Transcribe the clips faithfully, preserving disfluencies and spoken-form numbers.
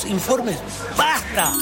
créditos, informes. ¡Basta!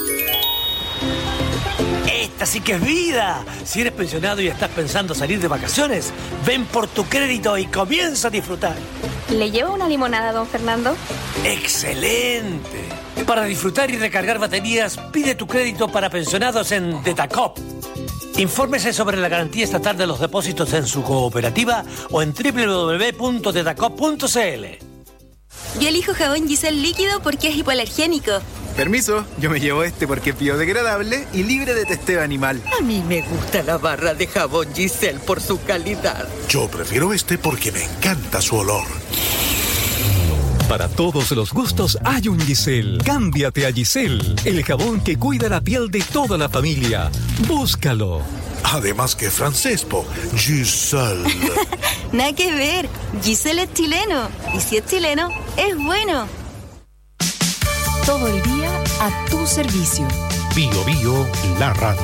Esta sí que es vida. Si eres pensionado y estás pensando salir de vacaciones, ven por tu crédito y comienza a disfrutar. ¿Le llevo una limonada, don Fernando? ¡Excelente! Para disfrutar y recargar baterías, pide tu crédito para pensionados en Detacop. Infórmese sobre la garantía estatal de los depósitos en su cooperativa o en doble u doble u doble u punto detacop punto c l. Yo elijo jabón Giselle líquido porque es hipoalergénico. Permiso, yo me llevo este porque es biodegradable y libre de testeo animal. A mí me gusta la barra de jabón Giselle por su calidad. Yo prefiero este porque me encanta su olor. Para todos los gustos hay un Giselle. Cámbiate a Giselle, el jabón que cuida la piel de toda la familia. Búscalo. Además que francés, po. Giselle. Nada que ver. Giselle es chileno. Y si es chileno, es bueno. Todo el día a tu servicio. Bio Bio, la radio.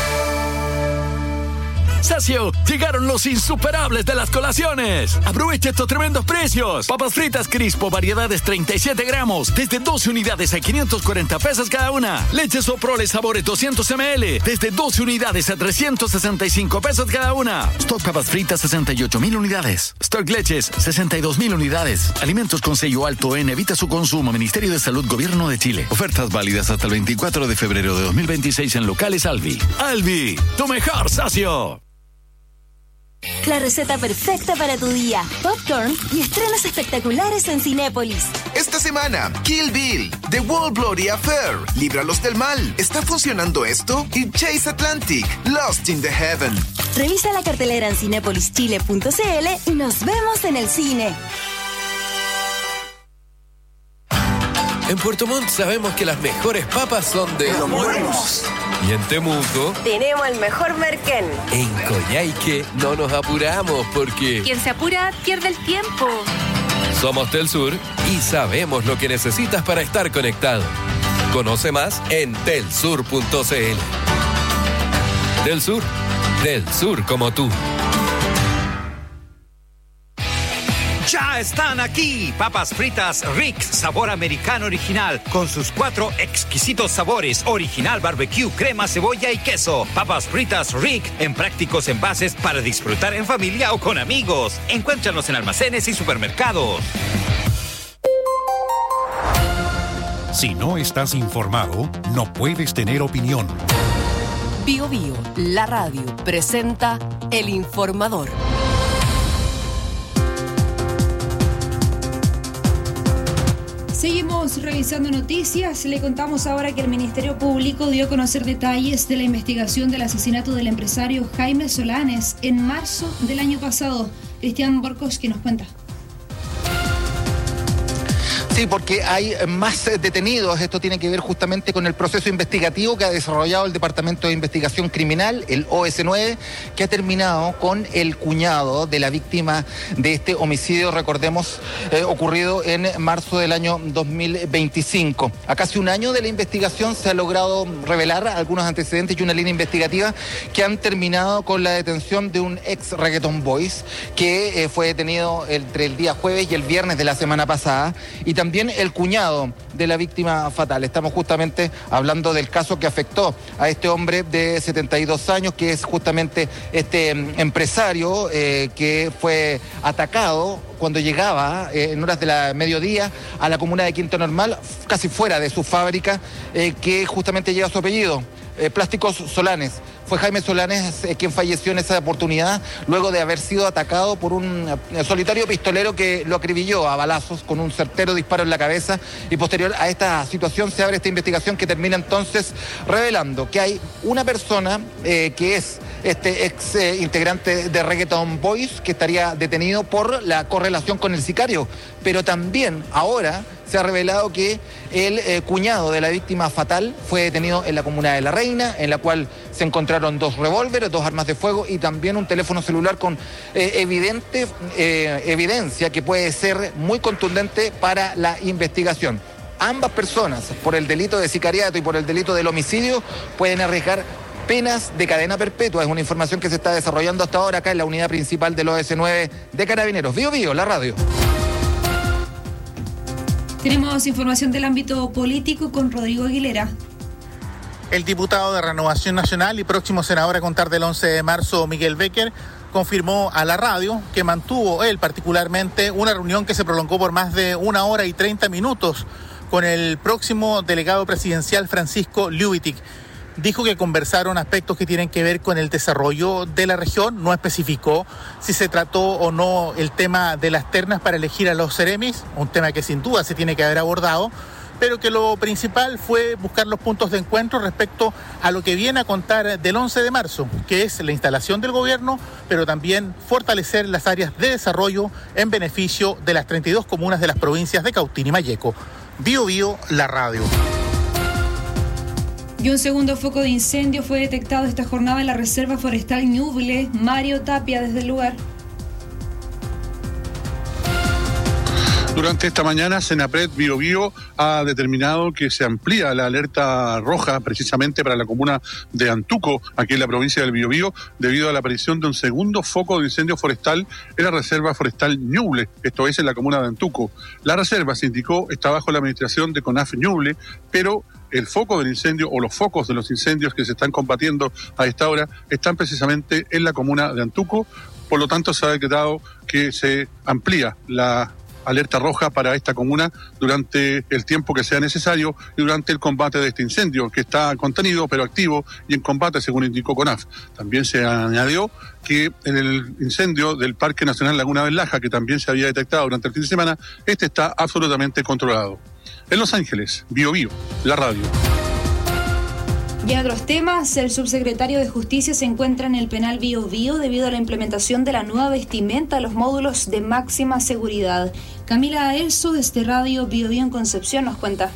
Sacio, llegaron los insuperables de las colaciones. Aprovecha estos tremendos precios. Papas fritas Crispo, variedades treinta y siete gramos, desde doce unidades a quinientos cuarenta pesos cada una. Leche Soprole sabores doscientos mililitros, desde doce unidades a trescientos sesenta y cinco pesos cada una. Stock papas fritas sesenta y ocho mil unidades. Stock leches sesenta y dos mil unidades. Alimentos con sello alto en evita su consumo. Ministerio de Salud, Gobierno de Chile. Ofertas válidas hasta el veinticuatro de febrero de dos mil veintiséis en locales Alvi. Alvi, tu mejor socio. La receta perfecta para tu día. Popcorn y estrenos espectaculares en Cinépolis. Esta semana, Kill Bill, The World Bloody Affair, Líbralos del Mal, ¿está funcionando esto? Y Chase Atlantic, Lost in the Heaven. Revisa la cartelera en cinépolis chile punto c l y nos vemos en el cine. En Puerto Montt sabemos que las mejores papas son de Los Buenos. Y en Temuco tenemos el mejor merquén. En Coyhaique no nos apuramos porque Quien se apura pierde el tiempo. somos Telsur y sabemos lo que necesitas para estar conectado. Conoce más en telsur punto c l. Telsur, del sur como tú. Ya están aquí, papas fritas Rick, sabor americano original, con sus cuatro exquisitos sabores, original barbecue, crema, cebolla y queso. Papas fritas Rick, en prácticos envases para disfrutar en familia o con amigos. Encuéntranos en almacenes y supermercados. Si no estás informado, no puedes tener opinión. Bio Bio, la radio, presenta El Informador. Seguimos revisando noticias. Le contamos ahora que el Ministerio Público dio a conocer detalles de la investigación del asesinato del empresario Jaime Solanes en marzo del año pasado. Cristian Borcos, que nos cuenta. Sí, porque hay más detenidos. Esto tiene que ver justamente con el proceso investigativo que ha desarrollado el Departamento de Investigación Criminal, el O S nueve, que ha terminado con el cuñado de la víctima de este homicidio, recordemos, eh, ocurrido en marzo del año dos mil veinticinco. A casi un año de la investigación se ha logrado revelar algunos antecedentes y una línea investigativa que han terminado con la detención de un ex reggaeton boys que eh, fue detenido entre el día jueves y el viernes de la semana pasada, y también También el cuñado de la víctima fatal. Estamos justamente hablando del caso que afectó a este hombre de setenta y dos años, que es justamente este empresario eh, que fue atacado cuando llegaba eh, en horas de la mediodía a la comuna de Quinto Normal, casi fuera de su fábrica, eh, que justamente lleva su apellido, eh, Plásticos Solanes. Fue Jaime Solanes eh, quien falleció en esa oportunidad luego de haber sido atacado por un eh, solitario pistolero que lo acribilló a balazos con un certero disparo en la cabeza, y posterior a esta situación se abre esta investigación que termina entonces revelando que hay una persona eh, que es este ex eh, integrante de Reggaeton Boys que estaría detenido por la correlación con el sicario, pero también ahora se ha revelado que el eh, cuñado de la víctima fatal fue detenido en la comuna de La Reina, en la cual se encontraron dos revólveres, dos armas de fuego y también un teléfono celular con eh, evidente eh, evidencia que puede ser muy contundente para la investigación. Ambas personas, por el delito de sicariato y por el delito del homicidio, pueden arriesgar penas de cadena perpetua. Es una información que se está desarrollando hasta ahora acá en la unidad principal del O S nueve de Carabineros. Bio Bio, la radio. Tenemos información del ámbito político con Rodrigo Aguilera. El diputado de Renovación Nacional y próximo senador a contar del once de marzo, Miguel Becker, confirmó a la radio que mantuvo él particularmente una reunión que se prolongó por más de una hora y treinta minutos con el próximo delegado presidencial Francisco Liubitic. Dijo que conversaron aspectos que tienen que ver con el desarrollo de la región, no especificó si se trató o no el tema de las ternas para elegir a los seremis, un tema que sin duda se tiene que haber abordado, pero que lo principal fue buscar los puntos de encuentro respecto a lo que viene a contar del once de marzo, que es la instalación del gobierno, pero también fortalecer las áreas de desarrollo en beneficio de las treinta y dos comunas de las provincias de Cautín y Malleco. Bio Bio, la radio. Y un segundo foco de incendio fue detectado esta jornada en la Reserva Forestal Ñuble. Mario Tapia desde el lugar. Durante esta mañana, Senapred Bio Bio ha determinado que se amplía la alerta roja precisamente para la comuna de Antuco, aquí en la provincia del Biobío, debido a la aparición de un segundo foco de incendio forestal en la Reserva Forestal Ñuble, esto es en la comuna de Antuco. La reserva, se indicó, está bajo la administración de CONAF Ñuble, pero el foco del incendio o los focos de los incendios que se están combatiendo a esta hora están precisamente en la comuna de Antuco. Por lo tanto, se ha decretado que se amplía la alerta roja para esta comuna durante el tiempo que sea necesario y durante el combate de este incendio, que está contenido pero activo y en combate, según indicó CONAF. También se añadió que en el incendio del Parque Nacional Laguna del Laja, que también se había detectado durante el fin de semana, este está absolutamente controlado. En Los Ángeles, Bio Bio, la radio. Y en otros temas, el subsecretario de Justicia se encuentra en el penal Bio Bio debido a la implementación de la nueva vestimenta a los módulos de máxima seguridad. Camila Elso, desde Radio Bio Bio en Concepción, nos cuenta.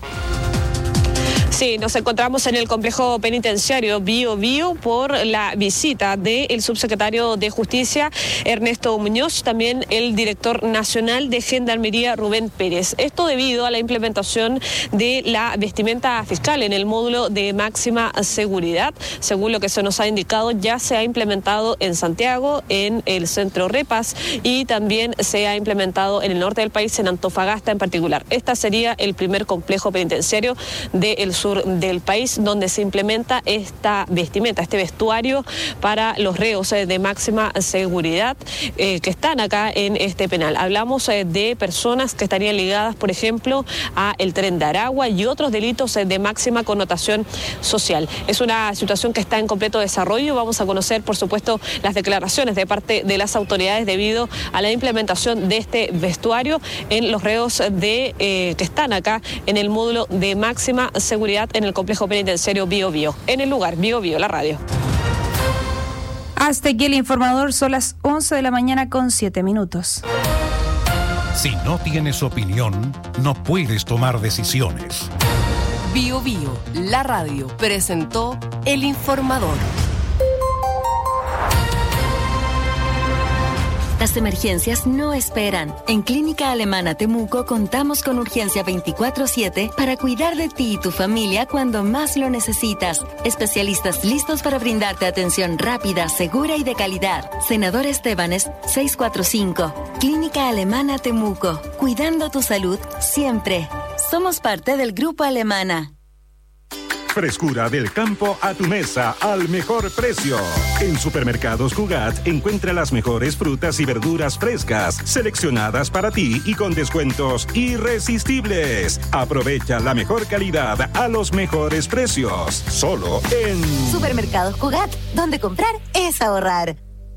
Sí, nos encontramos en el complejo penitenciario Bio Bio por la visita del subsecretario de Justicia, Ernesto Muñoz, también el director nacional de Gendarmería, Rubén Pérez. Esto debido a la implementación de la vestimenta fiscal en el módulo de máxima seguridad. Según lo que se nos ha indicado, ya se ha implementado en Santiago, en el centro Repas, y también se ha implementado en el norte del país, en Antofagasta en particular. Este sería el primer complejo penitenciario del sur del país donde se implementa esta vestimenta, este vestuario para los reos eh, de máxima seguridad eh, que están acá en este penal. Hablamos eh, de personas que estarían ligadas, por ejemplo, a el Tren de Aragua y otros delitos eh, de máxima connotación social. Es una situación que está en completo desarrollo. Vamos a conocer, por supuesto, las declaraciones de parte de las autoridades debido a la implementación de este vestuario en los reos de eh, que están acá en el módulo de máxima seguridad en el complejo penitenciario Bio Bio. En el lugar, Bio Bio, la radio. Hasta aquí el informador, son las once de la mañana con siete minutos. Si no tienes opinión, no puedes tomar decisiones. Bio Bio, la radio, presentó el informador. Las emergencias no esperan. En Clínica Alemana Temuco contamos con urgencia veinticuatro siete para cuidar de ti y tu familia cuando más lo necesitas. Especialistas listos para brindarte atención rápida, segura y de calidad. Senador Estebanes, seiscientos cuarenta y cinco. Clínica Alemana Temuco. Cuidando tu salud siempre. Somos parte del Grupo Alemana. Frescura del campo a tu mesa al mejor precio. En Supermercados Cugat encuentra las mejores frutas y verduras frescas, seleccionadas para ti y con descuentos irresistibles. Aprovecha la mejor calidad a los mejores precios. Solo en Supermercados Cugat, donde comprar es ahorrar.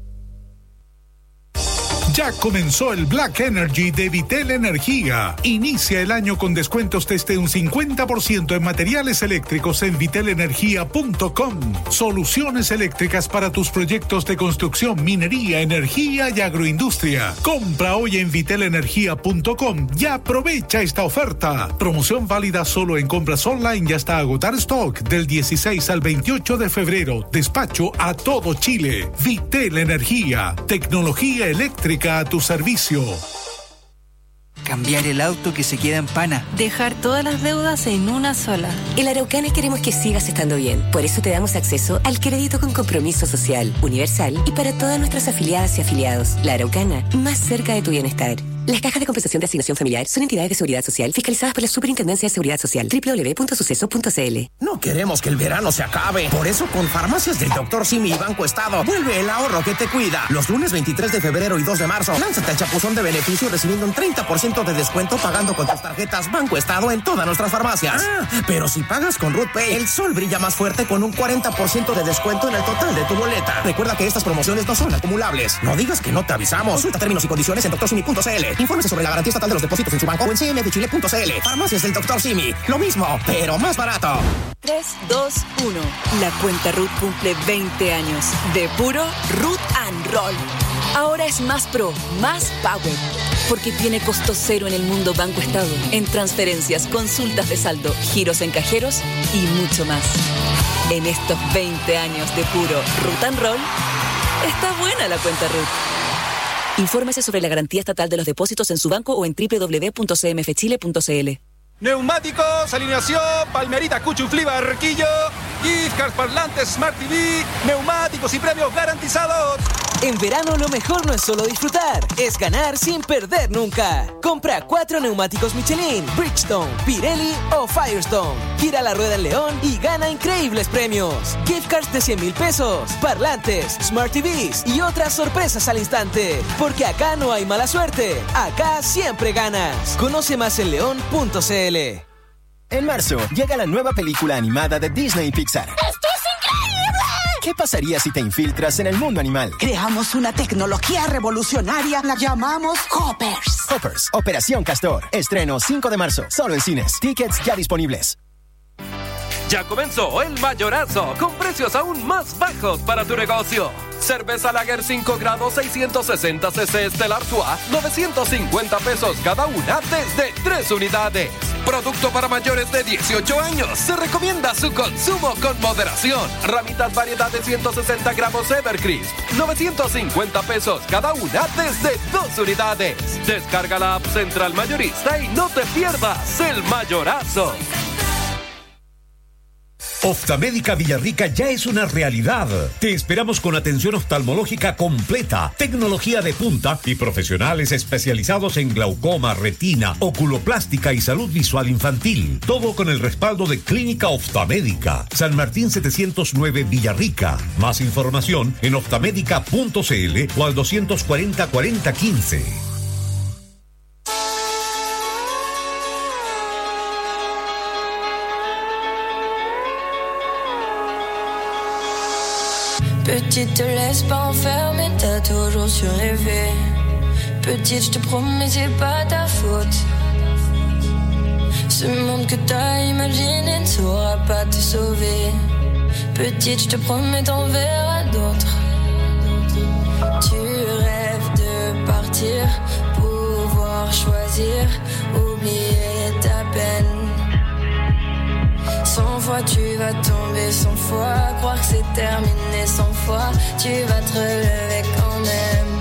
Ya comenzó el Black Energy de Vitel Energía. Inicia el año con descuentos desde un cincuenta por ciento en materiales eléctricos en vitel energía punto com. Soluciones eléctricas para tus proyectos de construcción, minería, energía y agroindustria. Compra hoy en vitel energía punto com y aprovecha esta oferta. Promoción válida solo en compras online y hasta agotar stock del dieciséis al veintiocho de febrero. Despacho a todo Chile. Vitel Energía. Tecnología eléctrica a tu servicio. Cambiar el auto que se queda en pana. Dejar todas las deudas en una sola. En Araucana queremos que sigas estando bien. Por eso te damos acceso al crédito con compromiso social, universal y para todas nuestras afiliadas y afiliados. La Araucana, más cerca de tu bienestar. Las cajas de compensación de asignación familiar son entidades de seguridad social fiscalizadas por la Superintendencia de Seguridad Social. doble u doble u doble u punto suceso punto c l. No queremos que el verano se acabe. Por eso, con Farmacias del doctor Simi y Banco Estado, vuelve el ahorro que te cuida. Los lunes veintitrés de febrero y dos de marzo, lánzate al chapuzón de beneficio recibiendo un treinta por ciento de descuento pagando con tus tarjetas Banco Estado en todas nuestras farmacias. Ah, pero si pagas con Ruth Pay, el sol brilla más fuerte con un cuarenta por ciento de descuento en el total de tu boleta. Recuerda que estas promociones no son acumulables. No digas que no te avisamos. Consulta términos y condiciones en doctor simi punto c l. Infórmese sobre la garantía estatal de los depósitos en su banco o en c m f chile punto c l. Farmacias del doctor Simi. Lo mismo, pero más barato. tres, dos, uno. La cuenta Ruth cumple veinte años. De puro Root and Roll. Ahora es más pro, más power. Porque tiene costo cero en el mundo Banco Estado. En transferencias, consultas de saldo, giros en cajeros y mucho más. En estos veinte años de puro Root and Roll, está buena la cuenta Ruth. Infórmese sobre la garantía estatal de los depósitos en su banco o en doble u doble u doble u punto c m f chile punto c l. Neumáticos, alineación, Palmerita, Cuchuflí, Barquillo, gift cards, parlantes, Smart T V, neumáticos y premios garantizados. En verano lo mejor no es solo disfrutar, es ganar sin perder nunca. Compra cuatro neumáticos Michelin, Bridgestone, Pirelli o Firestone. Gira la rueda en León y gana increíbles premios. Gift cards de cien mil pesos, parlantes, Smart T Vs y otras sorpresas al instante. Porque acá no hay mala suerte, acá siempre ganas. Conoce más en león punto c l. En marzo, llega la nueva película animada de Disney y Pixar. ¡Esto es increíble! ¿Qué pasaría si te infiltras en el mundo animal? Creamos una tecnología revolucionaria, la llamamos Hoppers. Hoppers, Operación Castor. Estreno cinco de marzo, solo en cines. Tickets ya disponibles. Ya comenzó el mayorazo, con precios aún más bajos para tu negocio. Cerveza Lager cinco grados seiscientos sesenta cc Stella Artois, novecientos cincuenta pesos cada una desde tres unidades. Producto para mayores de dieciocho años. Se recomienda su consumo con moderación. Ramitas variedad de ciento sesenta gramos Evercrisp, novecientos cincuenta pesos cada una desde dos unidades. Descarga la app Central Mayorista y no te pierdas el mayorazo. Oftalmédica Villarrica ya es una realidad. Te esperamos con atención oftalmológica completa, tecnología de punta y profesionales especializados en glaucoma, retina, oculoplástica y salud visual infantil. Todo con el respaldo de Clínica Oftalmédica. San Martín setecientos nueve Villarrica. Más información en oftalmédica punto c l o al doscientos cuarenta cuarenta quince. Petite, te laisse pas enfermer, t'as toujours su rêver. Petite, je te promets, c'est pas ta faute. Ce monde que t'as imaginé ne saura pas te sauver. Petite, je te promets, t'en verras d'autres. Tu rêves de partir, pouvoir choisir, oublier ta peine. Cent fois tu vas tomber, cent fois croire que c'est terminé, cent fois tu vas te relever quand même.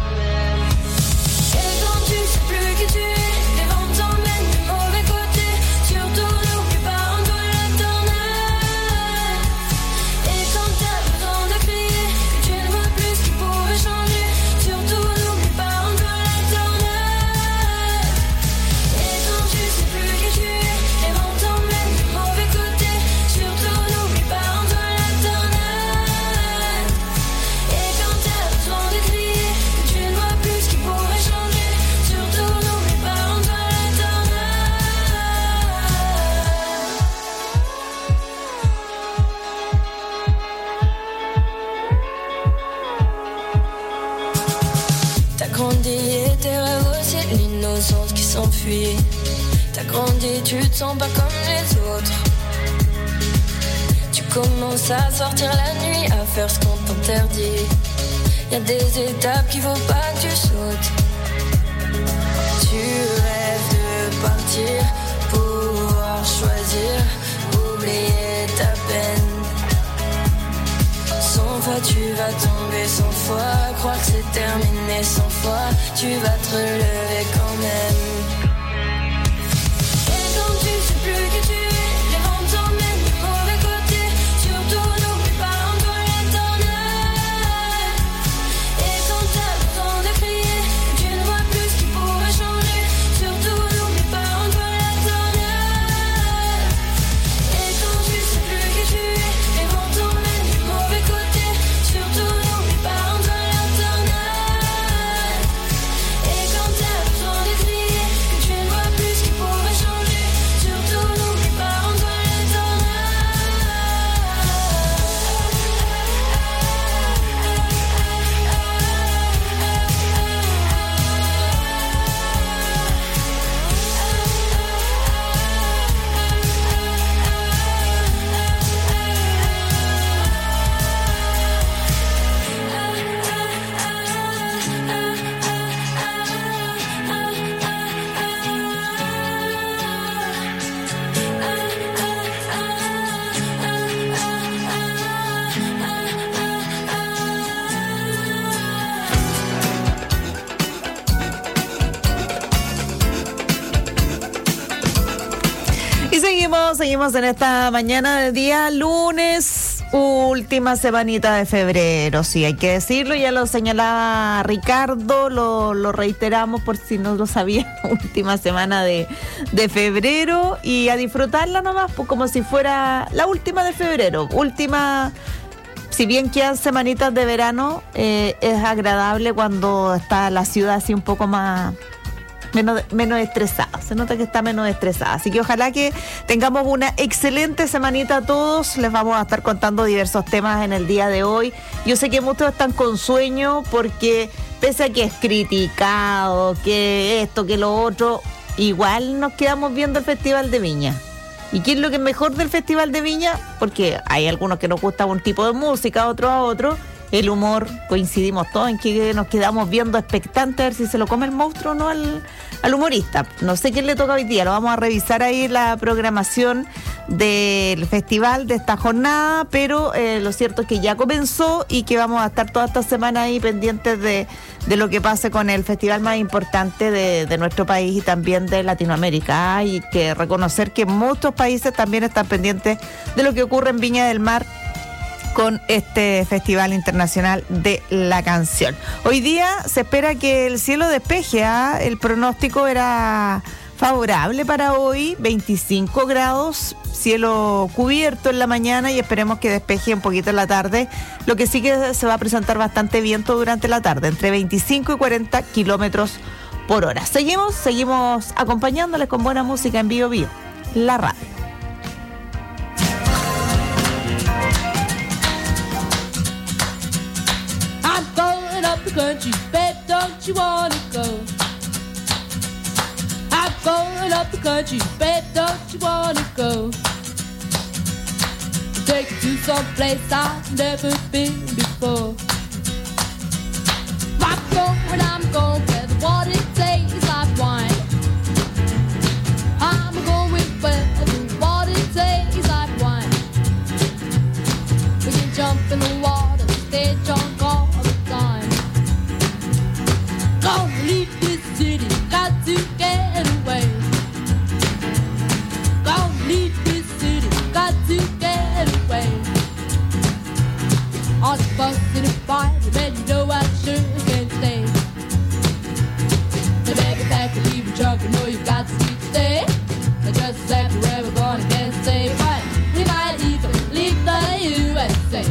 Et quand tu sais plus qui tu es, les vents t'emmènent du mauvais côté. Surtout n'oublie pas en toi l'éternel. Et quand t'as besoin de crier, que tu ne vois plus ce qui pourrait changer. Surtout n'oublie pas en toi l'éternel. Et quand tu sais plus qui tu es, les vents t'emmènent du mauvais côté. Grandi et tes rêves aussi, l'innocence qui s'enfuit. T'as grandi, tu te sens pas comme les autres. Tu commences à sortir la nuit, à faire ce qu'on t'interdit. Y'a des étapes qu'il faut pas que tu sautes. Tu rêves de partir, pouvoir choisir, oublier ta peine. Cent fois tu vas tomber, cent fois croire que c'est terminé, cent fois tu vas te relever quand même. Et quand tu sais plus qui tu es, les vents t'emmènent du mauvais côté. Surtout n'oublie pas en toi l'éternel. Et quand t'as besoin de crier, tu ne vois plus ce qui pourrait changer. seguimos, seguimos en esta mañana de día lunes, última semanita de febrero, sí, hay que decirlo, ya lo señalaba Ricardo, lo, lo reiteramos por si no lo sabían, última semana de, de febrero y a disfrutarla nomás, pues como si fuera la última de febrero, última... Si bien quedan semanitas de verano, eh, es agradable cuando está la ciudad así un poco más... Menos, menos estresada, se nota que está menos estresada, así que ojalá que tengamos una excelente semanita a todos. Les vamos a estar contando diversos temas en el día de hoy. Yo sé que muchos están con sueño porque pese a que es criticado, que esto, que lo otro, igual nos quedamos viendo el Festival de Viña. ¿Y qué es lo que es mejor del Festival de Viña? Porque hay algunos que nos gusta un tipo de música, otros a otro. El humor, coincidimos todos en que nos quedamos viendo expectantes a ver si se lo come el monstruo o no al, al humorista. No sé quién le toca hoy día, lo vamos a revisar ahí la programación del festival de esta jornada, pero eh, lo cierto es que ya comenzó y que vamos a estar toda esta semana ahí pendientes de, de lo que pase con el festival más importante de, de nuestro país y también de Latinoamérica. Hay que reconocer que muchos países también están pendientes de lo que ocurre en Viña del Mar con este Festival Internacional de la Canción. Hoy día se espera que el cielo despeje, ¿eh? El pronóstico era favorable para hoy, veinticinco grados, cielo cubierto en la mañana y esperemos que despeje un poquito en la tarde, lo que sí que se va a presentar bastante viento durante la tarde, entre veinticinco y cuarenta kilómetros por hora. Seguimos, seguimos acompañándoles con buena música en Bio Bio, la radio. The country, babe, don't you wanna go? I'm going up the country, babe, don't you wanna go? Take you to some place I've never been before. I'm going, I'm going where the water tastes like wine. I'm going where the water tastes like wine. We can jump in the water, stay drunk all the time. Gonna leave this city, got to get away. Gonna leave this city, got to get away. On the bus in the fire, man, you know I sure can't stay. The baby back and leave the truck, you know you got to stay. I just said where we're gonna get safe, but we might even leave the U S A.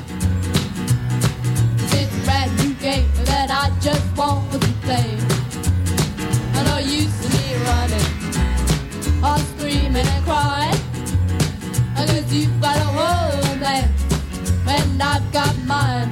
It's a brand new game that I just want to play. I know you see me running, all screaming and crying. I guess you've got a homeland, and I've got mine.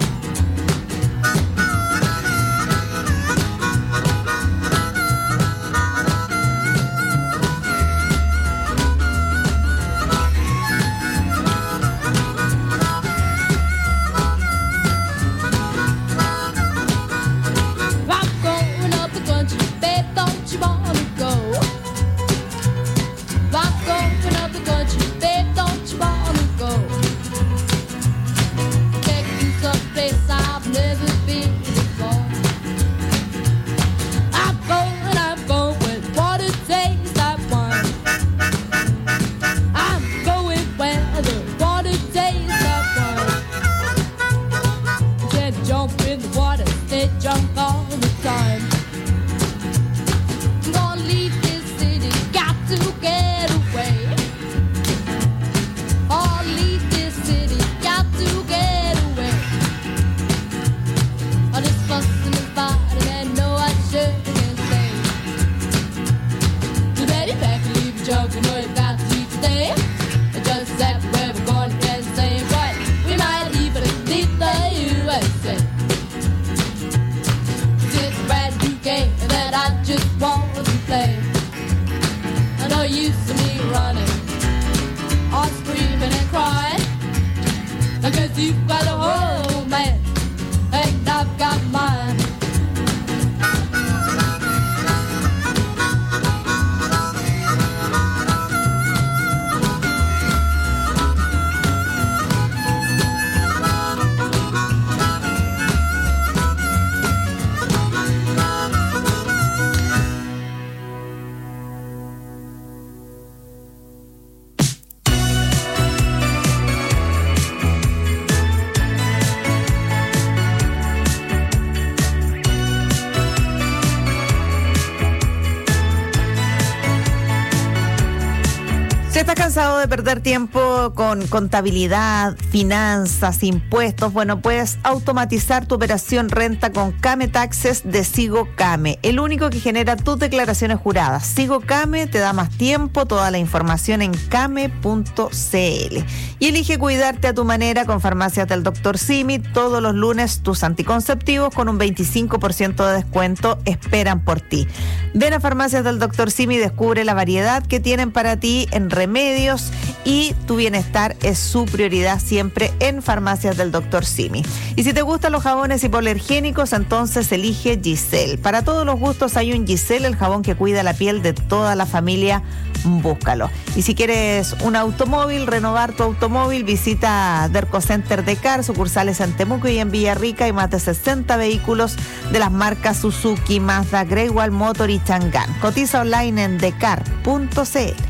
cansado de perder tiempo con contabilidad, finanzas, impuestos? Bueno, puedes automatizar tu operación renta con Came Taxes de Sigo Came, el único que genera tus declaraciones juradas. Sigo Came te da más tiempo, toda la información en came punto c l. Y elige cuidarte a tu manera con Farmacias del doctor Simi. Todos los lunes tus anticonceptivos con un veinticinco por ciento de descuento esperan por ti. Ven a Farmacias del doctor Simi y descubre la variedad que tienen para ti en remedios, y tu bienestar es su prioridad siempre en Farmacias del doctor Simi. Y si te gustan los jabones hipoalergénicos, entonces elige Giselle. Para todos los gustos hay un Giselle, el jabón que cuida la piel de toda la familia. Búscalo. Y si quieres un automóvil, renovar tu automóvil, visita Derco Center Decar, sucursales en Temuco y en Villarrica, y más de sesenta vehículos de las marcas Suzuki, Mazda, Great Wall Motor y Chang'an. Cotiza online en decar punto c l.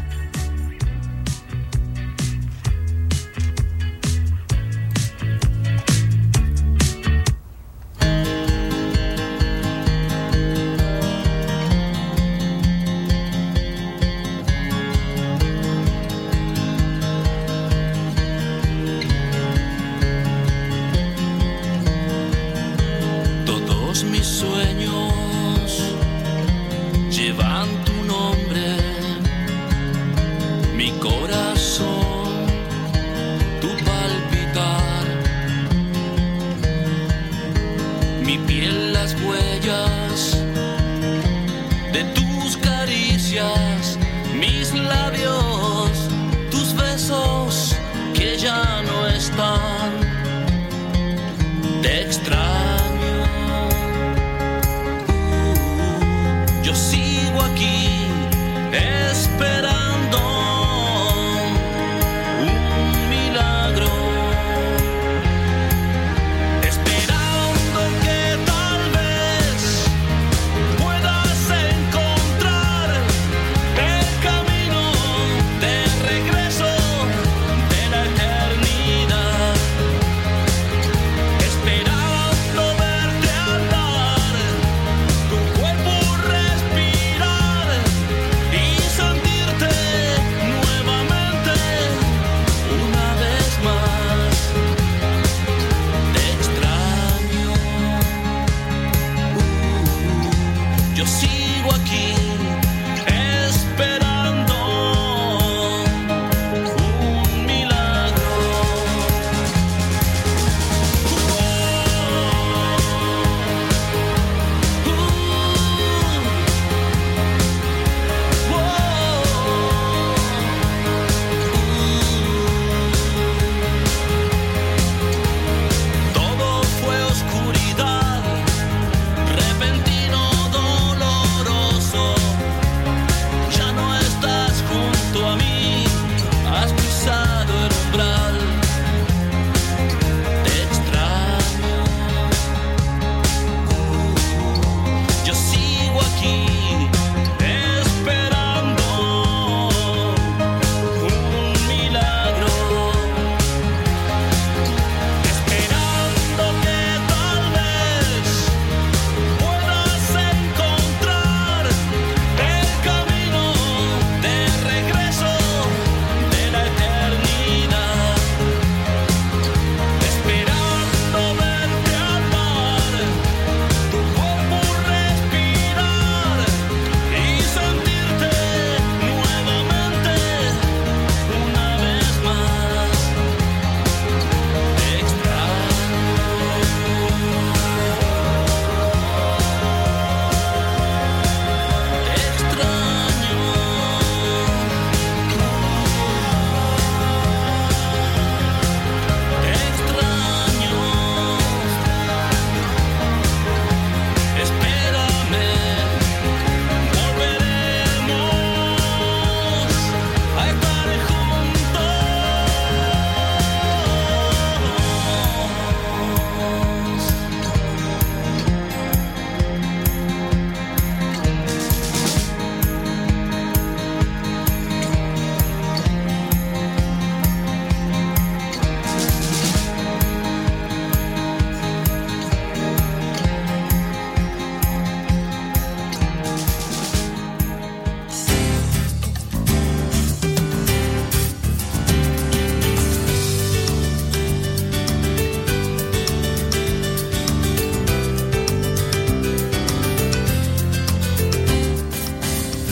Mis sueños llevan tu nombre,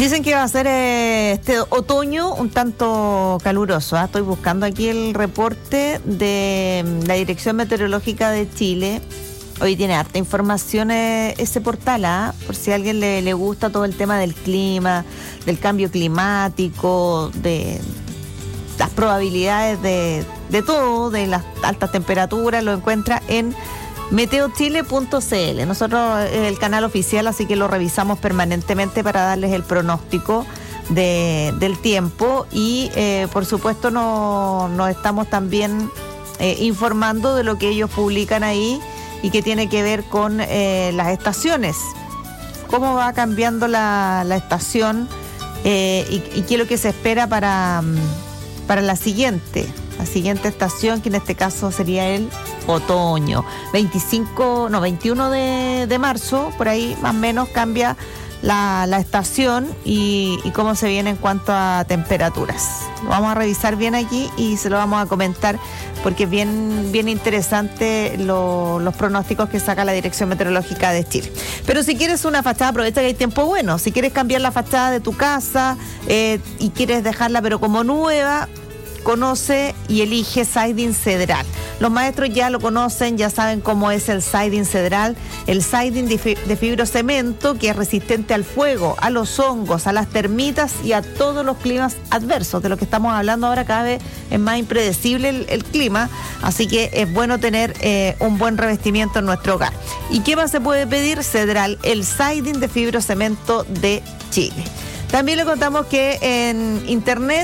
Dicen que va a ser eh, este otoño un tanto caluroso. ¿eh? Estoy buscando aquí el reporte de la Dirección Meteorológica de Chile. Hoy tiene harta información eh, ese portal, ¿eh? por si a alguien le, le gusta todo el tema del clima, del cambio climático, de las probabilidades de, de todo, de las altas temperaturas, lo encuentra en meteo chile punto c l. Nosotros es el canal oficial, así que lo revisamos permanentemente para darles el pronóstico de, del tiempo y eh, por supuesto no, nos estamos también eh, informando de lo que ellos publican ahí y que tiene que ver con eh, las estaciones, cómo va cambiando la, la estación eh, y, y qué es lo que se espera para, para la siguiente. La siguiente estación, que en este caso sería el otoño. veinticinco, no, veintiuno de, de marzo, por ahí más o menos cambia la, la estación y, y cómo se viene en cuanto a temperaturas. Lo vamos a revisar bien aquí y se lo vamos a comentar porque es bien, bien interesante lo, los pronósticos que saca la Dirección Meteorológica de Chile. Pero si quieres una fachada, aprovecha que hay tiempo bueno. Si quieres cambiar la fachada de tu casa eh, y quieres dejarla pero como nueva, conoce y elige Siding Cedral. Los maestros ya lo conocen, ya saben cómo es el Siding Cedral, el siding de, fi- de fibrocemento que es resistente al fuego, a los hongos, a las termitas y a todos los climas adversos. De lo que estamos hablando ahora, cada vez es más impredecible el, el clima, así que es bueno tener eh, un buen revestimiento en nuestro hogar. ¿Y qué más se puede pedir? Cedral, el siding de fibrocemento de Chile. También le contamos que en internet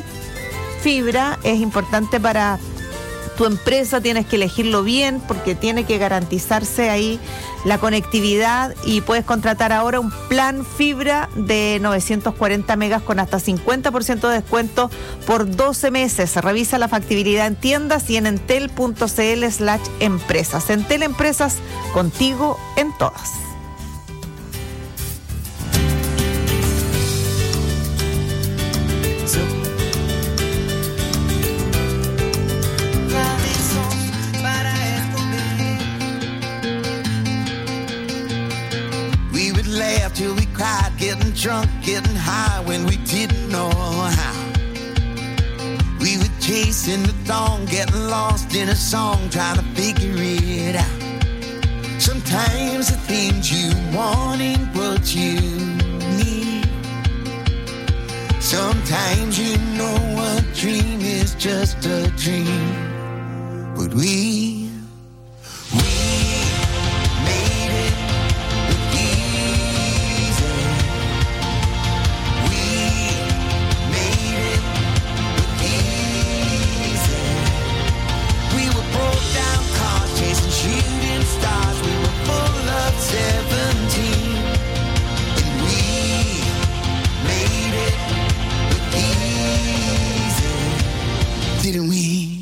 fibra es importante para tu empresa, tienes que elegirlo bien porque tiene que garantizarse ahí la conectividad y puedes contratar ahora un plan fibra de novecientos cuarenta megas con hasta cincuenta por ciento de descuento por doce meses. Revisa la factibilidad en tiendas y en entel punto c l slash empresas. Entel Empresas, contigo en todas. Till we cried, getting drunk, getting high when we didn't know how. We were chasing the dawn, getting lost in a song, trying to figure it out. Sometimes the things you want ain't what you need. Sometimes you know a dream is just a dream. But we didn't we?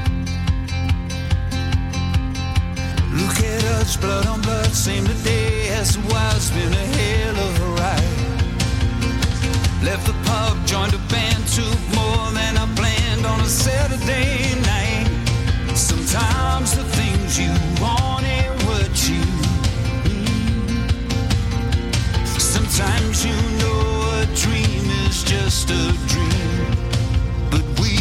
Look at us, blood on blood, same today as a while. It's been a hell of a ride. Left the pub, joined a band, took more than I planned on a Saturday night. Sometimes the things you want ain't what you need. Sometimes you know a dream is just a dream. But we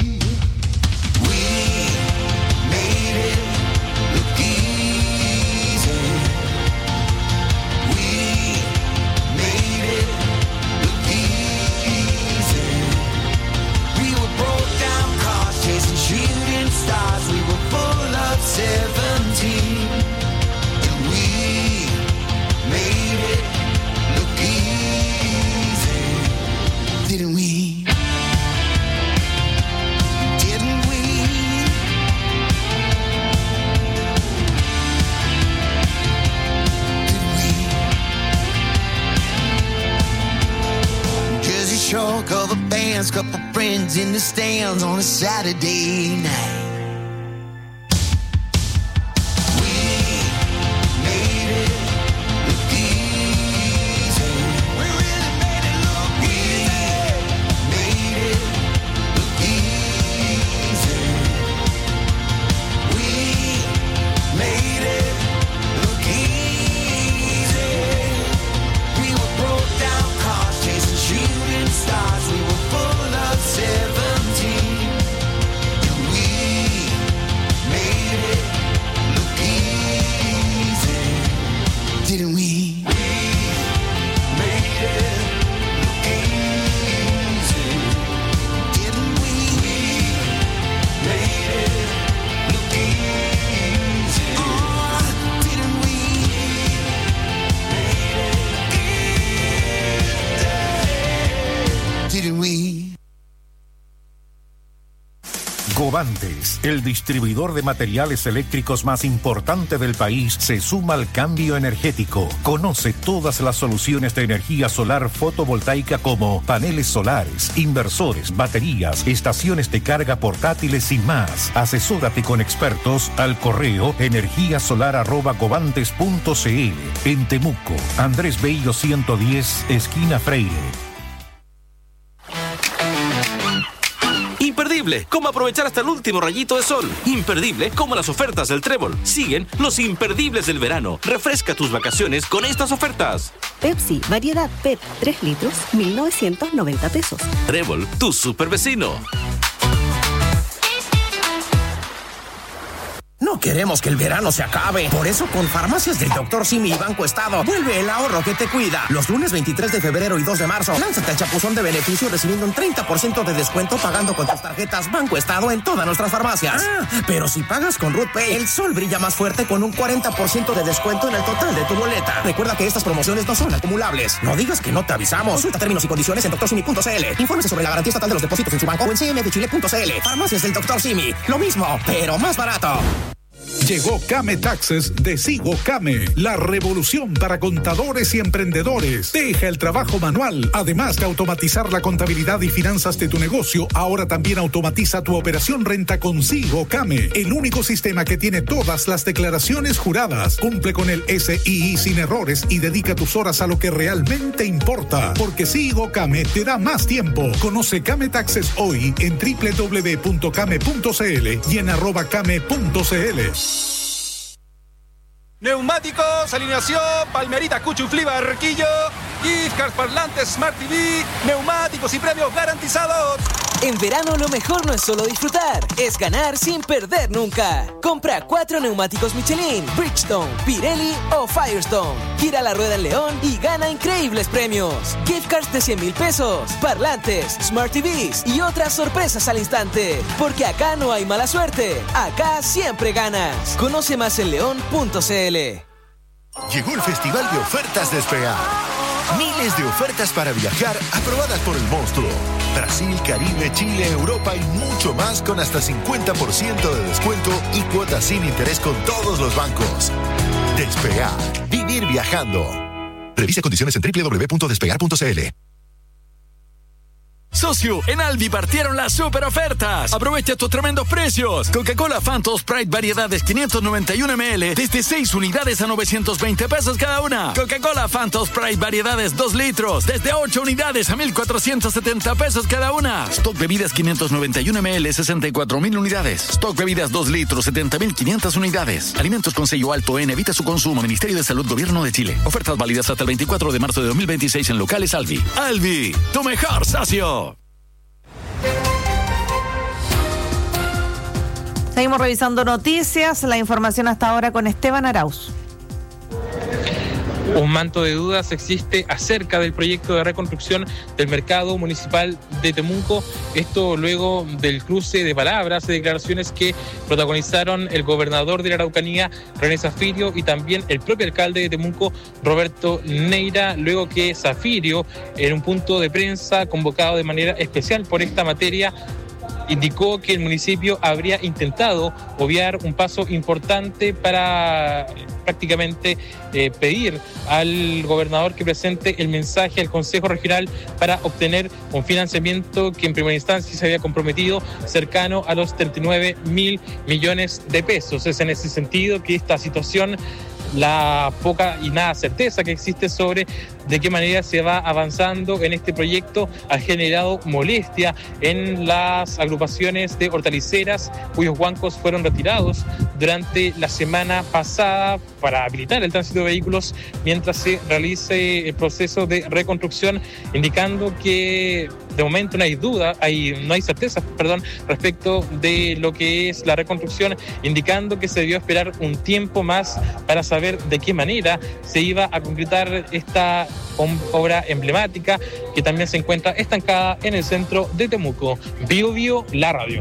shooting stars, we were full of seventeen, and we made it look easy, didn't we? Didn't we? Didn't we? Jersey Shore cover bands, couple friends in the stands on a Saturday night. She Covantes, el distribuidor de materiales eléctricos más importante del país, se suma al cambio energético. Conoce todas las soluciones de energía solar fotovoltaica como paneles solares, inversores, baterías, estaciones de carga portátiles y más. Asesórate con expertos al correo energía solar arroba covantes punto c l. En Temuco, Andrés Bello ciento diez, esquina Freire. Imperdible, cómo aprovechar hasta el último rayito de sol. Imperdible, como las ofertas del Trébol. Siguen los imperdibles del verano. Refresca tus vacaciones con estas ofertas. Pepsi, variedad P E T, tres litros, mil novecientos noventa pesos. Trébol, tu super vecino. No queremos que el verano se acabe. Por eso, con Farmacias del doctor Simi y Banco Estado, vuelve el ahorro que te cuida. Los lunes veintitrés de febrero y dos de marzo, lánzate al chapuzón de beneficio recibiendo un treinta por ciento de descuento pagando con tus tarjetas Banco Estado en todas nuestras farmacias. Ah, pero si pagas con Ruth Pay, el sol brilla más fuerte con un cuarenta por ciento de descuento en el total de tu boleta. Recuerda que estas promociones no son acumulables. No digas que no te avisamos. Consulta términos y condiciones en doctor simi punto c l. Infórmese sobre la garantía estatal de los depósitos en su banco o en c m f chile punto c l. Farmacias del doctor Simi. Lo mismo, pero más barato. Llegó Came Taxes de Sigo Came, la revolución para contadores y emprendedores. Deja el trabajo manual. Además de automatizar la contabilidad y finanzas de tu negocio, ahora también automatiza tu operación renta con Sigo Came, el único sistema que tiene todas las declaraciones juradas. Cumple con el S I I sin errores y dedica tus horas a lo que realmente importa, porque Sigo Came te da más tiempo. Conoce Came Taxes hoy en doble u doble u doble u punto came punto c l y en arroba came punto c l. Neumáticos, alineación, Palmerita, Cuchuflí, Barquillo, gift cards, parlantes, Smart T V, neumáticos y premios garantizados. En verano lo mejor no es solo disfrutar, es ganar sin perder nunca. Compra cuatro neumáticos Michelin, Bridgestone, Pirelli o Firestone. Gira la rueda en León y gana increíbles premios. Gift cards de cien mil pesos, parlantes, Smart T Vs y otras sorpresas al instante. Porque acá no hay mala suerte, acá siempre ganas. Conoce más en león punto c l. Llegó el Festival de Ofertas Despegar. Miles de ofertas para viajar aprobadas por el monstruo. Brasil, Caribe, Chile, Europa y mucho más con hasta cincuenta por ciento de descuento y cuotas sin interés con todos los bancos. Despegar. Vivir viajando. Revise condiciones en doble u doble u doble u punto despegar punto c l. Socio, en Albi partieron las super ofertas. Aprovecha estos tremendos precios. Coca-Cola Phantom Sprite variedades quinientos noventa y uno mililitros desde seis unidades a novecientos veinte pesos cada una. Coca-Cola Phantom Sprite variedades dos litros desde ocho unidades a mil cuatrocientos setenta pesos cada una. Stock bebidas quinientos noventa y uno mililitros sesenta y cuatro mil unidades. Stock bebidas dos litros setenta mil quinientas unidades. Alimentos con sello alto en, evita su consumo. Ministerio de Salud, Gobierno de Chile. Ofertas válidas hasta el veinticuatro de marzo de dos mil veintiséis en locales Albi. Albi, tu mejor socio. Seguimos revisando noticias, la información hasta ahora con Esteban Arauz. Un manto de dudas existe acerca del proyecto de reconstrucción del mercado municipal de Temuco. Esto luego del cruce de palabras y declaraciones que protagonizaron el gobernador de la Araucanía, René Zafirio, y también el propio alcalde de Temuco, Roberto Neira, luego que Zafirio, en un punto de prensa convocado de manera especial por esta materia, indicó que el municipio habría intentado obviar un paso importante para prácticamente eh, pedir al gobernador que presente el mensaje al Consejo Regional para obtener un financiamiento que en primera instancia se había comprometido cercano a los treinta y nueve mil millones de pesos. Es en ese sentido que esta situación, la poca y nada certeza que existe sobre de qué manera se va avanzando en este proyecto, ha generado molestia en las agrupaciones de hortaliceras cuyos bancos fueron retirados durante la semana pasada para habilitar el tránsito de vehículos mientras se realice el proceso de reconstrucción, indicando que de momento no hay duda, hay, no hay certeza, perdón, respecto de lo que es la reconstrucción, indicando que se debió esperar un tiempo más para saber de qué manera se iba a concretar esta obra emblemática que también se encuentra estancada en el centro de Temuco. Bio Bio, la radio.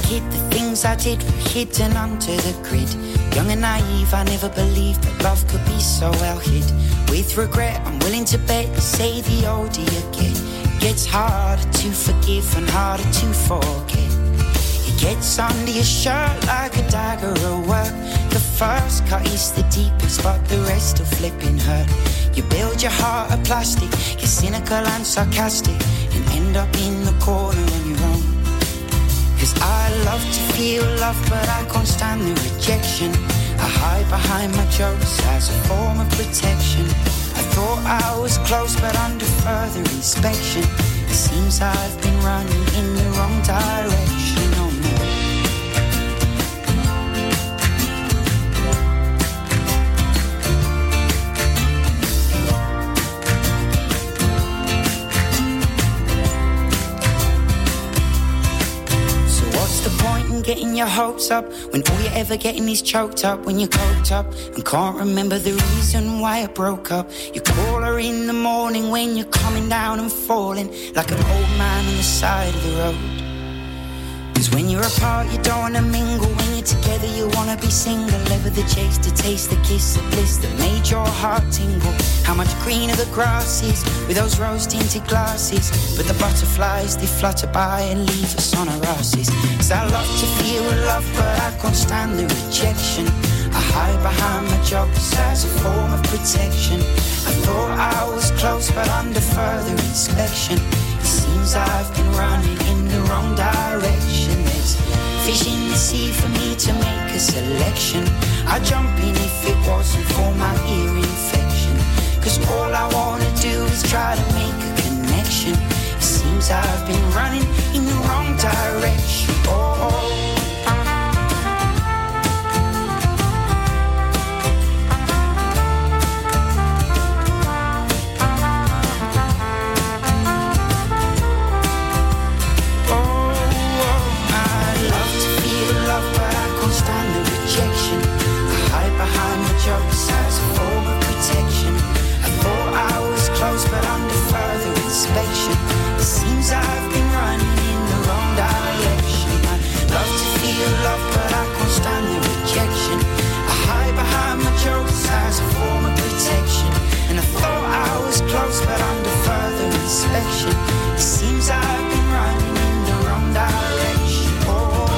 kid, the things I did were hidden under the grid. Young and naive, I never believed that love could be so well hid. With regret, I'm willing to bet, say the older you get, it gets harder to forgive and harder to forget. It gets under your shirt like a dagger at work. The first cut is the deepest, but the rest will flipping hurt. You build your heart of plastic, you're cynical and sarcastic, and end up in the corner on your own. Cause I love to feel love, but I can't stand the rejection. I hide behind my jokes as a form of protection. I thought I was close, but under further inspection, it seems I've been running in the wrong direction. Oh no. Getting your hopes up when all you're ever getting is choked up. When you're coked up and can't remember the reason why it broke up. You call her in the morning when you're coming down and falling like an old man on the side of the road. Cause when you're apart you don't wanna mingle. When you're together you wanna be single. Ever the chase to taste the kiss of bliss that made your heart tingle. How much greener the grass is with those rose-tinted glasses. But the butterflies, they flutter by and leave us on our asses. Cause I love to feel love, but I can't stand the rejection. I hide behind my jokes as a form of protection. I thought I was close, but under further inspection, it seems I've been running in the wrong direction. There's fish in the sea for me to make a selection. I'd jump in if it wasn't for my ear infection. Cause all I wanna do is try to make a connection. It seems I've been running in the wrong direction. Oh, oh. Jokes as a form of protection. I thought I was close, but under further inspection, it seems I've been running in the wrong direction. I love to feel love, but I can't stand the rejection. I hide behind my jokes as a form of protection. And I thought I was close, but under further inspection, it seems I've been running in the wrong direction. Oh,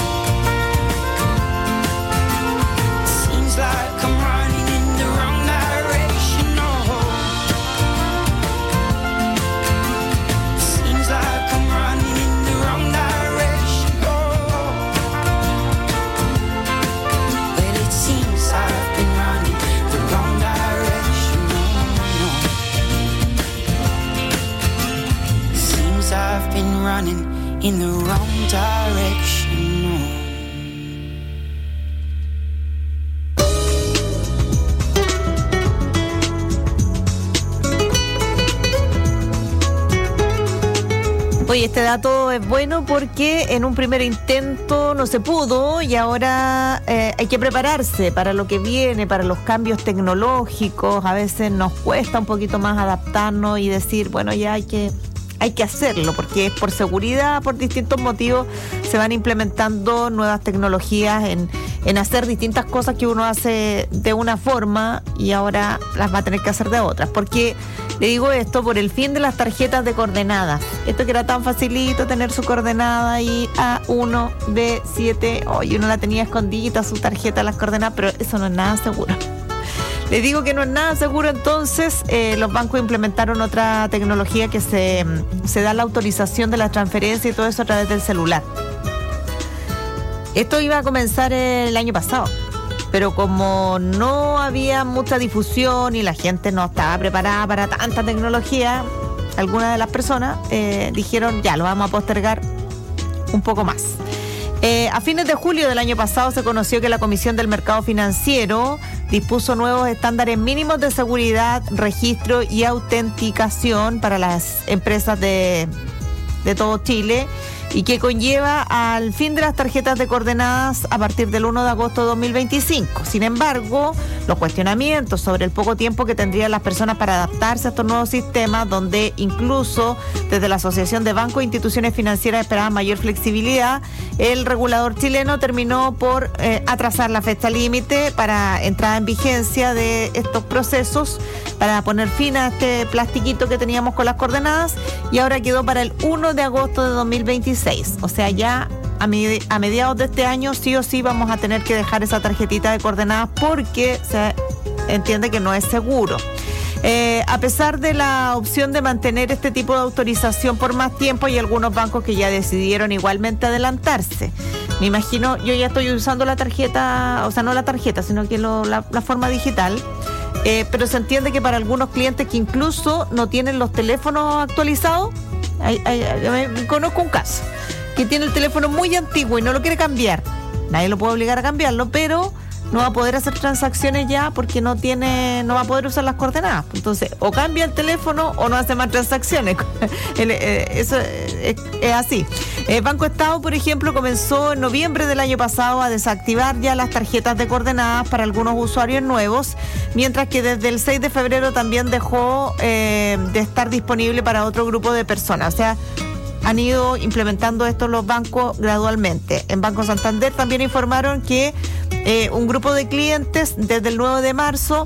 it seems like I'm running in the wrong direction. Oh, it seems like I'm running in the wrong direction. Oh, well, it seems I've been running the wrong direction. Oh, no. It seems I've been running in the wrong direction. Oh. Oye, este dato es bueno porque en un primer intento no se pudo y ahora eh, hay que prepararse para lo que viene, para los cambios tecnológicos. A veces nos cuesta un poquito más adaptarnos y decir, bueno, ya hay que, hay que hacerlo porque es por seguridad, por distintos motivos se van implementando nuevas tecnologías en, en hacer distintas cosas que uno hace de una forma y ahora las va a tener que hacer de otras. Porque le digo esto por el fin de las tarjetas de coordenadas. Esto que era tan facilito, tener su coordenada ahí A uno, B siete. Oye, uno la tenía escondida, su tarjeta, las coordenadas, pero eso no es nada seguro. Le digo que no es nada seguro, entonces eh, los bancos implementaron otra tecnología que se, se da la autorización de la transferencia y todo eso a través del celular. Esto iba a comenzar el año pasado, pero como no había mucha difusión y la gente no estaba preparada para tanta tecnología, algunas de las personas eh, dijeron ya, lo vamos a postergar un poco más. Eh, a fines de julio del año pasado se conoció que la Comisión del Mercado Financiero dispuso nuevos estándares mínimos de seguridad, registro y autenticación para las empresas de, de todo Chile, y que conlleva al fin de las tarjetas de coordenadas a partir del uno de agosto de dos mil veinticinco. Sin embargo, los cuestionamientos sobre el poco tiempo que tendrían las personas para adaptarse a estos nuevos sistemas, donde incluso desde la Asociación de Bancos e Instituciones Financieras esperaban mayor flexibilidad, el regulador chileno terminó por eh, atrasar la fecha límite para entrada en vigencia de estos procesos, para poner fin a este plastiquito que teníamos con las coordenadas, y ahora quedó para el uno de agosto de dos mil veintiséis. O sea, ya a, med- a mediados de este año sí o sí vamos a tener que dejar esa tarjetita de coordenadas porque se entiende que no es seguro. Eh, a pesar de la opción de mantener este tipo de autorización por más tiempo, hay algunos bancos que ya decidieron igualmente adelantarse. Me imagino, yo ya estoy usando la tarjeta, o sea, no la tarjeta, sino que lo, la, la forma digital, eh, pero se entiende que para algunos clientes que incluso no tienen los teléfonos actualizados, hay, hay, hay, conozco un caso, que tiene el teléfono muy antiguo y no lo quiere cambiar. Nadie lo puede obligar a cambiarlo, pero no va a poder hacer transacciones ya porque no tiene, no va a poder usar las coordenadas. Entonces, o cambia el teléfono o no hace más transacciones. Eso es, es así. El Banco Estado, por ejemplo, comenzó en noviembre del año pasado a desactivar ya las tarjetas de coordenadas para algunos usuarios nuevos, mientras que desde el seis de febrero también dejó eh, de estar disponible para otro grupo de personas. O sea, han ido implementando esto los bancos gradualmente. En Banco Santander también informaron que eh, un grupo de clientes desde el nueve de marzo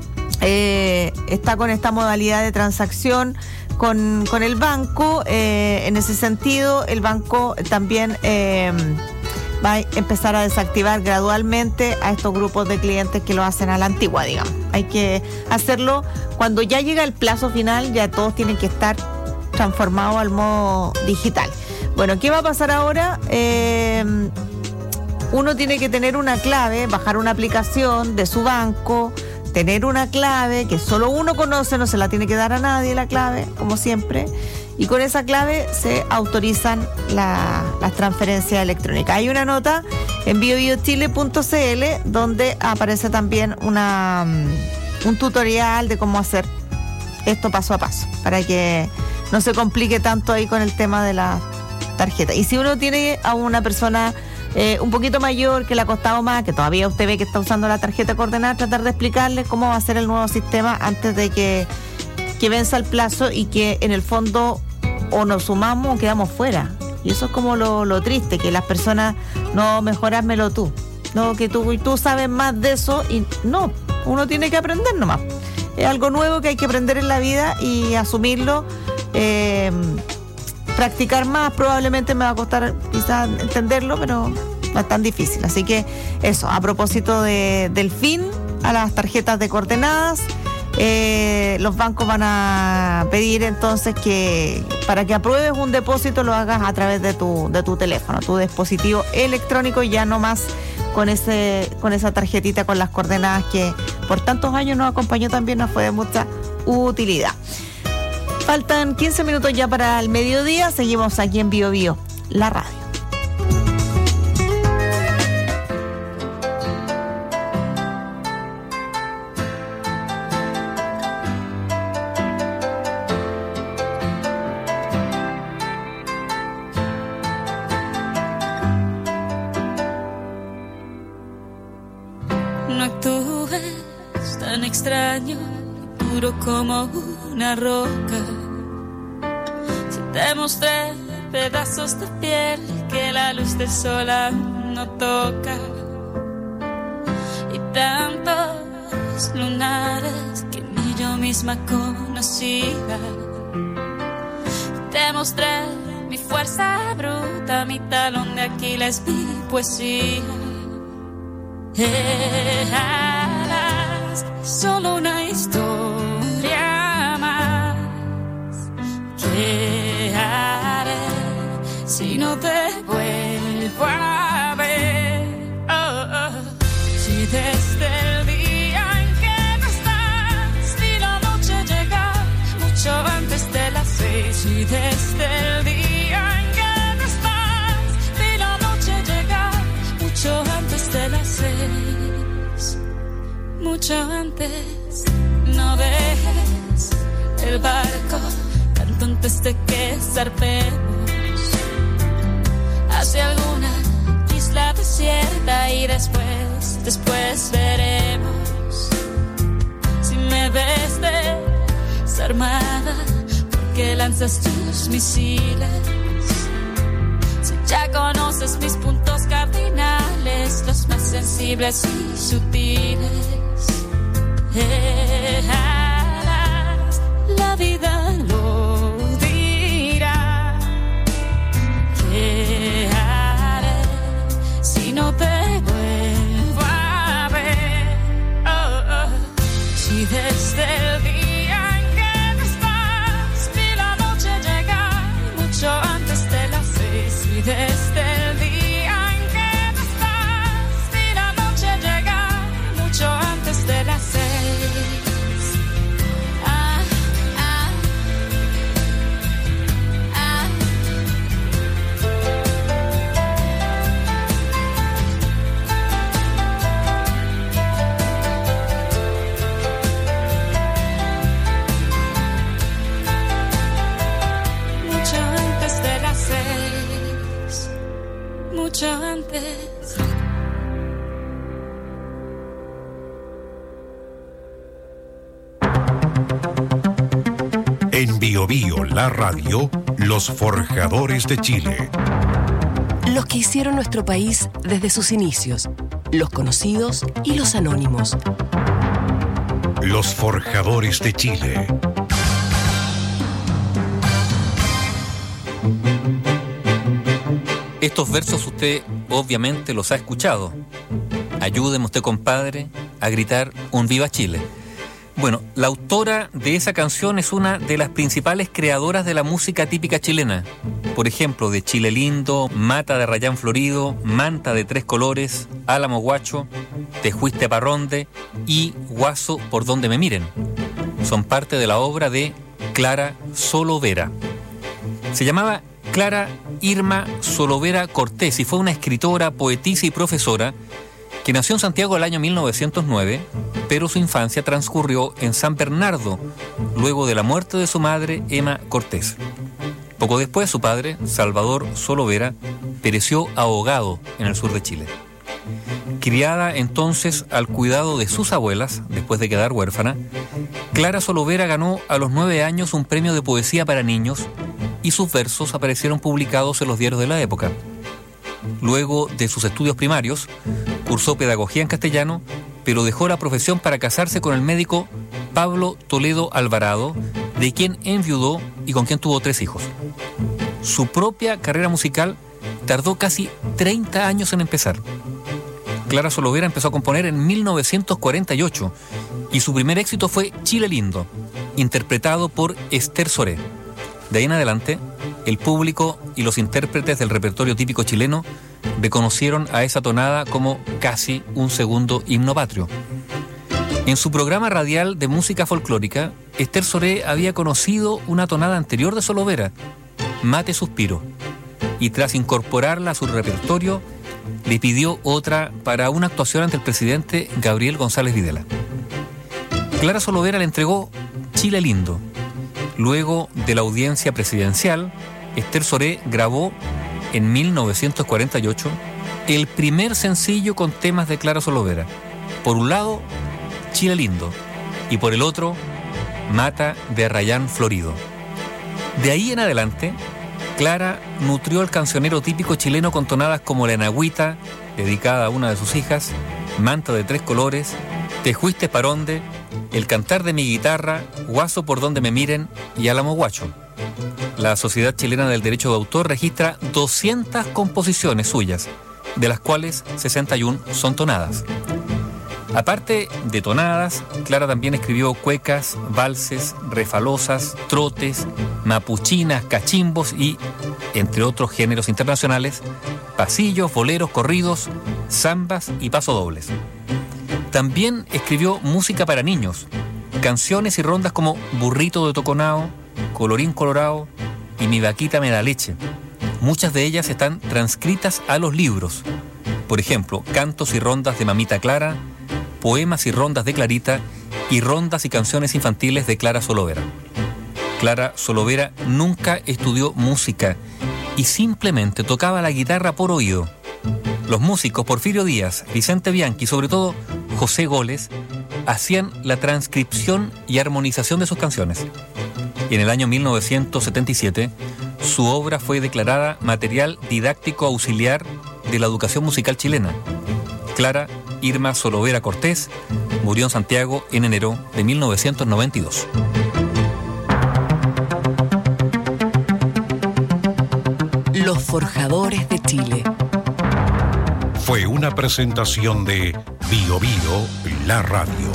eh, está con esta modalidad de transacción con, con el banco. Eh, en ese sentido, el banco también eh, va a empezar a desactivar gradualmente a estos grupos de clientes que lo hacen a la antigua, digamos. Hay que hacerlo cuando ya llega el plazo final, ya todos tienen que estar transformado al modo digital. Bueno, ¿qué va a pasar ahora? Eh, uno tiene que tener una clave, bajar una aplicación de su banco, tener una clave que solo uno conoce, no se la tiene que dar a nadie la clave, como siempre, y con esa clave se autorizan la, las transferencias electrónicas. Hay una nota en bio bio chile punto c l donde aparece también una, un tutorial de cómo hacer esto paso a paso, para que no se complique tanto ahí con el tema de la tarjeta. Y si uno tiene a una persona eh, un poquito mayor que le ha costado más, que todavía usted ve que está usando la tarjeta coordenada, tratar de explicarle cómo va a ser el nuevo sistema antes de que, que venza el plazo y que en el fondo o nos sumamos o quedamos fuera. Y eso es como lo, lo triste, que las personas, no, mejorármelo tú, no, que tú, tú sabes más de eso, y no, uno tiene que aprender nomás. Es algo nuevo que hay que aprender en la vida y asumirlo. Eh, practicar más probablemente me va a costar quizás entenderlo, pero no es tan difícil. Así que eso, a propósito de, del fin a las tarjetas de coordenadas, eh, los bancos van a pedir entonces que para que apruebes un depósito lo hagas a través de tu, de tu teléfono, tu dispositivo electrónico, y ya no más con ese, con esa tarjetita con las coordenadas que por tantos años nos acompañó, también nos fue de mucha utilidad. Faltan quince minutos ya para el mediodía. Seguimos aquí en Bio Bio, la radio. No actúes tan extraño, puro como una roca. Si te mostré pedazos de piel que la luz del sol aún no toca, y tantos lunares que ni yo misma conocía. Te mostré mi fuerza bruta, mi talón de Aquiles, mi poesía. Eras solo una historia más. ¿Qué haré si no te vuelvo a ver? Oh, oh. Si desde el día en que no estás y la noche llega mucho antes de las seis. Si desde el día en que no estás y la noche llega mucho antes de las seis, mucho antes. No dejes el barco tanto antes de que zarpemos. vuelta y después, después veremos si me ves desarmada, porque lanzas tus misiles. Si ya conoces mis puntos cardinales, los más sensibles y sutiles. Eh, la vida lo dirá. ¿Qué haré si no te vuelvo a ver? Oh, oh. Si desde el día en que no estás, vi la noche llegar mucho antes de las seis. Y desde el día en que no estás, vi la noche llegar mucho antes de las seis. Ah, ah, ah. Mucho antes de las seis. Mucho antes. En Bio Bio, la radio, los forjadores de Chile. Los que hicieron nuestro país desde sus inicios, los conocidos y los anónimos. Los forjadores de Chile. Estos versos usted obviamente los ha escuchado. Ayúdeme usted, compadre, a gritar un Viva Chile. Bueno, la autora de esa canción es una de las principales creadoras de la música típica chilena. Por ejemplo, de Chile Lindo, Mata de Rayán Florido, Manta de Tres Colores, Álamo Guacho, Te Fuiste Parronde y Guaso por Donde Me Miren. Son parte de la obra de Clara Solovera. Se llamaba Clara Irma Solovera Cortés y fue una escritora, poetisa y profesora que nació en Santiago el año mil novecientos nueve, pero su infancia transcurrió en San Bernardo, luego de la muerte de su madre, Emma Cortés. Poco después, su padre, Salvador Solovera, pereció ahogado en el sur de Chile. Criada entonces al cuidado de sus abuelas, después de quedar huérfana, Clara Solovera ganó a los nueve años un premio de poesía para niños y sus versos aparecieron publicados en los diarios de la época. Luego de sus estudios primarios, cursó pedagogía en castellano, pero dejó la profesión para casarse con el médico Pablo Toledo Alvarado, de quien enviudó y con quien tuvo tres hijos. Su propia carrera musical tardó casi treinta años en empezar. Clara Solovera empezó a componer en mil novecientos cuarenta y ocho y su primer éxito fue Chile Lindo, interpretado por Esther Soré. De ahí en adelante, el público y los intérpretes del repertorio típico chileno reconocieron a esa tonada como casi un segundo himno patrio. En su programa radial de música folclórica, Esther Soré había conocido una tonada anterior de Solovera, Mate Suspiro, y tras incorporarla a su repertorio, le pidió otra para una actuación ante el presidente Gabriel González Videla. Clara Solovera le entregó Chile Lindo. Luego de la audiencia presidencial, Esther Soré grabó en mil novecientos cuarenta y ocho el primer sencillo con temas de Clara Solovera. Por un lado, Chile Lindo, y por el otro, Mata de Rayán Florido. De ahí en adelante, Clara nutrió al cancionero típico chileno con tonadas como La Enagüita, dedicada a una de sus hijas, Manta de Tres Colores, Te Fuiste Paronde, El Cantar de mi Guitarra, Guaso por Donde Me Miren y Álamo Guacho. La Sociedad Chilena del Derecho de Autor registra doscientas composiciones suyas, de las cuales sesenta y una son tonadas. Aparte de tonadas, Clara también escribió cuecas, valses, refalosas, trotes, mapuchinas, cachimbos y, entre otros géneros internacionales, pasillos, boleros, corridos, zambas y pasodobles. También escribió música para niños, canciones y rondas como Burrito de Toconao, Colorín Colorado y Mi Vaquita Me Da Leche. Muchas de ellas están transcritas a los libros. Por ejemplo, cantos y rondas de Mamita Clara, poemas y rondas de Clarita y rondas y canciones infantiles de Clara Solovera. Clara Solovera nunca estudió música y simplemente tocaba la guitarra por oído. Los músicos Porfirio Díaz, Vicente Bianchi y sobre todo José Goles hacían la transcripción y armonización de sus canciones. Y en el año mil novecientos setenta y siete su obra fue declarada material didáctico auxiliar de la educación musical chilena. Clara Irma Solovera Cortés murió en Santiago en enero de mil novecientos noventa y dos. Los Forjadores de Chile. Fue una presentación de Bio Bio, la radio.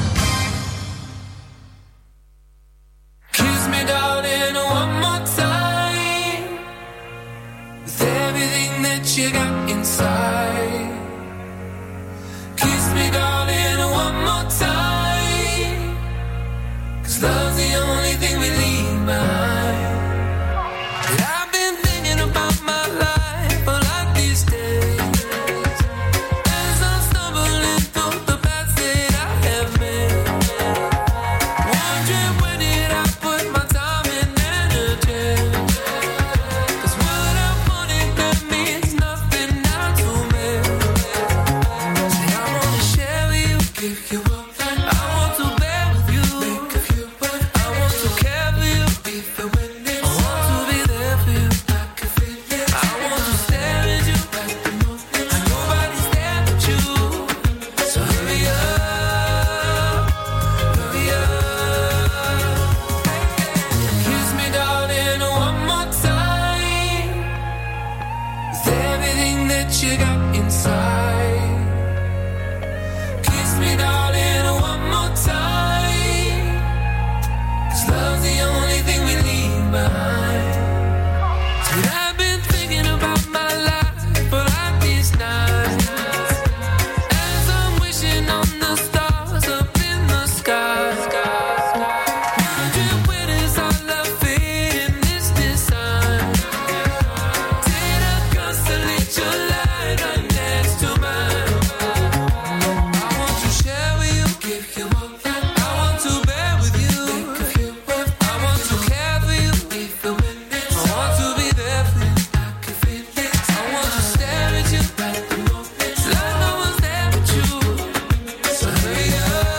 Kiss me, darling, one more time. With everything that you got inside. Kiss me, darling, one more time. 'Cause love's the only thing we leave behind. And I've been thinking about my life for like these days. As I'm stumbling through the paths that I have made. Wondering where did I put my time and energy. 'Cause what I wanted that means nothing now to me. So I wanna share with you, give you up. I want to bear with you, think of you. I want to care for you, be there when it's. I want to be there for you, I can feel it. I want to stare at you at the moment. And nobody's there but you. So hurry up, hurry up. Kiss me, darling, one more time. With everything that you got inside. Kiss me, darling, one more time. 'Cause love's the only thing we leave behind. And I've been thinking about my life for like these nights. As I'm wishing on the stars up in the sky. Wondering where does our love fit in this design? Did I constellate your light right next to mine? I want to share with you, give you up. I want to bear with you, think of you. I want to care for you, be the witness. I want to be there for you, I can feel it. I want to stare at you at the moment. Like no one's there but you. So hurry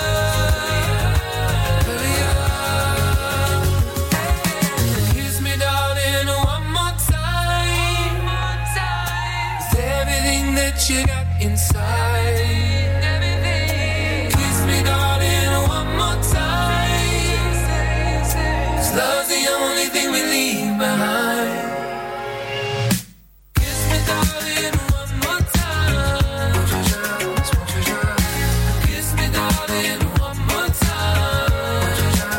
up, hurry up. Kiss me, darling, one more time. With everything that you got inside. Kiss me, darling, one more time. 'Cause love's the only thing we leave behind. Kiss me, darling, one more time. Kiss me, darling, one more time.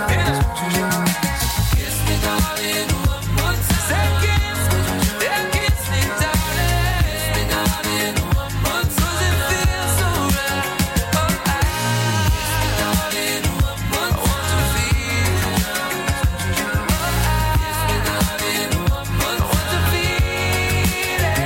Kiss me, darling, one more time. Kiss me, kiss me, darling. Kiss me, darling, one more time. 'Cause it feels so right. Oh, I kiss me, darling, one more time. I want to feel it. Kiss me, darling, one more time. I want to feel it.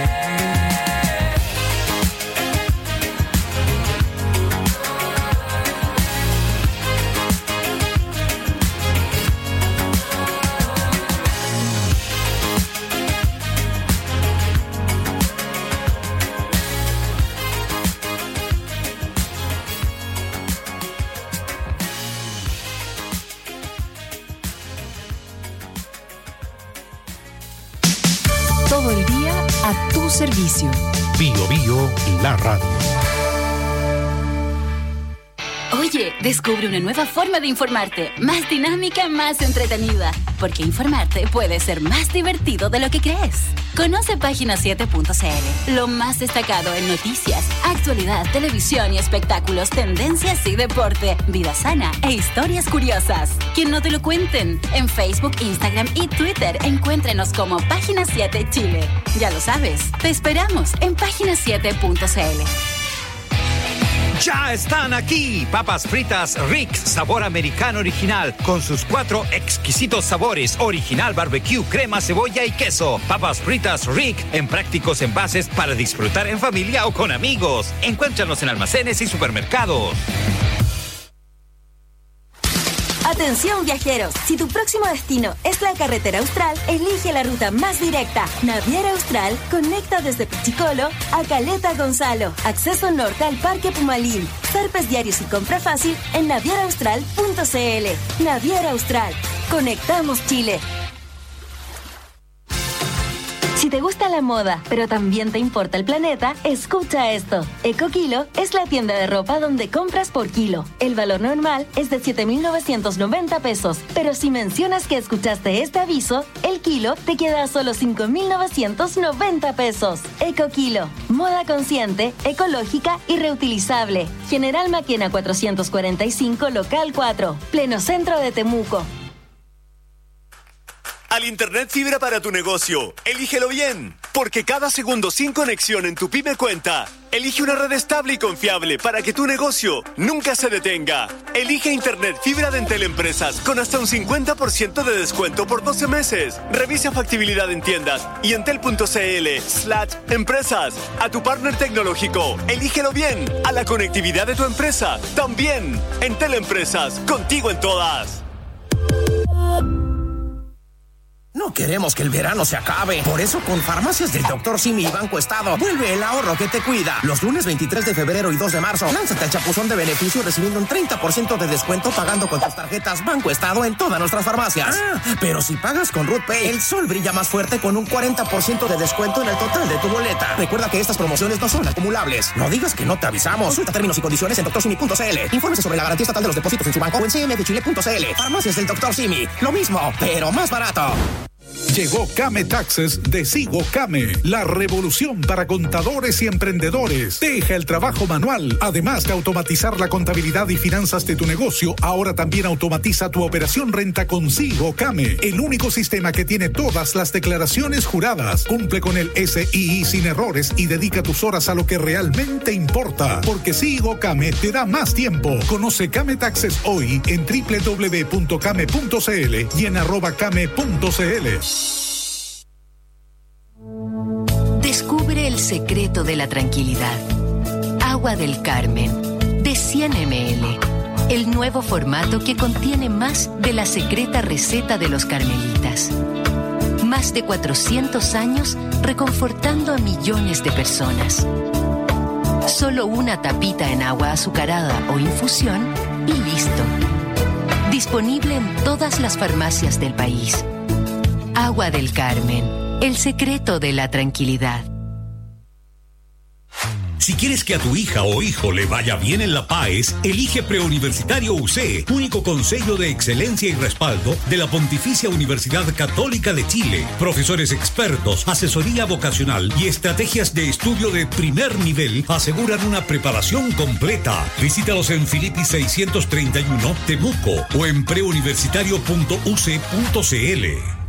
Todo el día a tu servicio. Bio Bio, la radio. Oye, descubre una nueva forma de informarte, más dinámica, más entretenida, porque informarte puede ser más divertido de lo que crees. Conoce página siete punto c l, lo más destacado en noticias, actualidad, televisión y espectáculos, tendencias y deporte, vida sana e historias curiosas. Que no te lo cuenten. En Facebook, Instagram y Twitter encuéntrenos como Página siete Chile. Ya lo sabes, te esperamos en página siete punto c l. Ya están aquí, papas fritas Rick, sabor americano original, con sus cuatro exquisitos sabores, original barbecue, crema, cebolla y queso. Papas fritas Rick, en prácticos envases para disfrutar en familia o con amigos. Encuéntranos en almacenes y supermercados. Atención viajeros, si tu próximo destino es la carretera austral, elige la ruta más directa. Naviera Austral conecta desde Pichicolo a Caleta Gonzalo. Acceso norte al Parque Pumalín. Zarpes diarios y compra fácil en naviera austral punto c l. Naviera Austral. Conectamos Chile. Si te gusta la moda, pero también te importa el planeta, escucha esto. EcoKilo es la tienda de ropa donde compras por kilo. El valor normal es de siete mil novecientos noventa pesos, pero si mencionas que escuchaste este aviso, el kilo te queda a solo cinco mil novecientos noventa pesos. EcoKilo, moda consciente, ecológica y reutilizable. General Maquena cuatrocientos cuarenta y cinco, local cuatro, pleno centro de Temuco. Al Internet fibra para tu negocio, elígelo bien, porque cada segundo sin conexión en tu pyme cuenta. Elige una red estable y confiable para que tu negocio nunca se detenga. Elige Internet fibra de Entel Empresas con hasta un cincuenta por ciento de descuento por doce meses. Revisa factibilidad en tiendas y entel.cl slash empresas. A tu partner tecnológico, elígelo bien. A la conectividad de tu empresa, también. Entel Empresas, contigo en todas. No queremos que el verano se acabe. Por eso, con Farmacias del doctor Simi y Banco Estado, vuelve el ahorro que te cuida. Los lunes veintitrés de febrero y dos de marzo, lánzate al chapuzón de beneficio recibiendo un treinta por ciento de descuento pagando con tus tarjetas Banco Estado en todas nuestras farmacias. Ah, pero si pagas con Root Pay, el sol brilla más fuerte con un cuarenta por ciento de descuento en el total de tu boleta. Recuerda que estas promociones no son acumulables. No digas que no te avisamos. Consulta términos y condiciones en doctor simi punto c l. Infórmese sobre la garantía estatal de los depósitos en su banco o en c m f chile punto c l. Farmacias del doctor Simi. Lo mismo, pero más barato. Llegó Came Taxes de Sigo Came, la revolución para contadores y emprendedores. Deja el trabajo manual. Además de automatizar la contabilidad y finanzas de tu negocio, ahora también automatiza tu operación renta con Sigo Came, el único sistema que tiene todas las declaraciones juradas. Cumple con el S I I sin errores y dedica tus horas a lo que realmente importa, porque Sigo Came te da más tiempo. Conoce Came Taxes hoy en doble u doble u doble u punto came punto c l y en arroba came punto c l. Descubre el secreto de la tranquilidad. Agua del Carmen, de cien mililitros. El nuevo formato que contiene más de la secreta receta de los carmelitas. Más de cuatrocientos años reconfortando a millones de personas. Solo una tapita en agua azucarada o infusión y listo. Disponible en todas las farmacias del país. Agua del Carmen, el secreto de la tranquilidad. Si quieres que a tu hija o hijo le vaya bien en la PAES, elige Preuniversitario U C, único consejo de excelencia y respaldo de la Pontificia Universidad Católica de Chile. Profesores expertos, asesoría vocacional y estrategias de estudio de primer nivel aseguran una preparación completa. Visítalos en Filippi seiscientos treinta y uno, Temuco, o en preuniversitario punto u c punto c l.